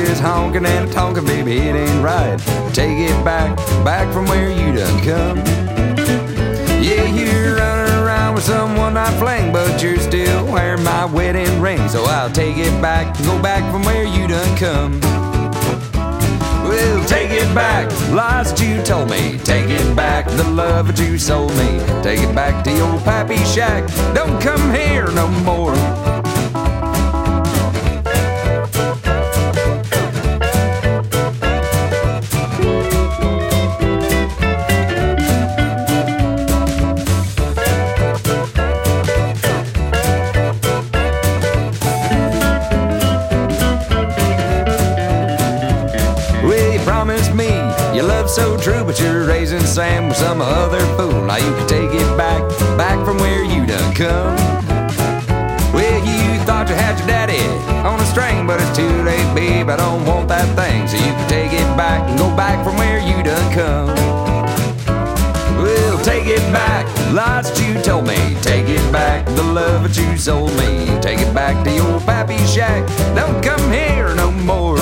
is honking and tonking, baby, it ain't right. Take it back, back from where you done come. Yeah, you're running around with someone I fling, but you're still wearing my wedding ring. So I'll take it back, go back from where you done come. Well, take it back, lies that you told me. Take it back, the love that you sold me. Take it back to your pappy shack. Don't come here no more. Promise me your love's so true, but you're raising Sam with some other fool. Now you can take it back, back from where you done come. Well, you thought you had your daddy on a string, but it's too late, babe, I don't want that thing. So you can take it back and go back from where you done come. Well, take it back, lies that you told me. Take it back, the love that you sold me. Take it back to your pappy shack. Don't come here no more.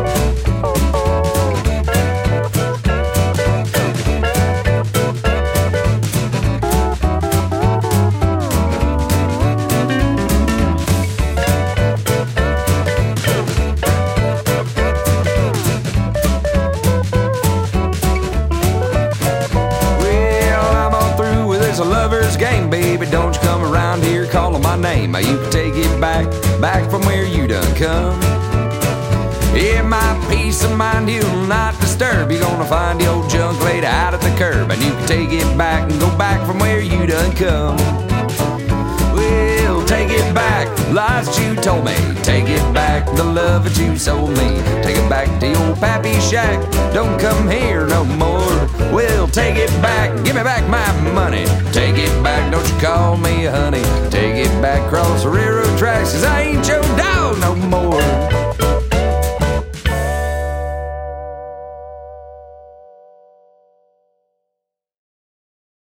It's a lover's game, baby, don't you come around here calling my name. Now you can take it back, back from where you done come. Yeah, my peace of mind you'll not disturb. You're gonna find the old junk laid out at the curb. And you can take it back and go back from where you done come. Well, take it back, lies that you told me. Take it back, the love that you sold me. Take it back to your pappy shack. Don't come here no more. Well, take it back, give me back my money. Take it back, don't you call me honey.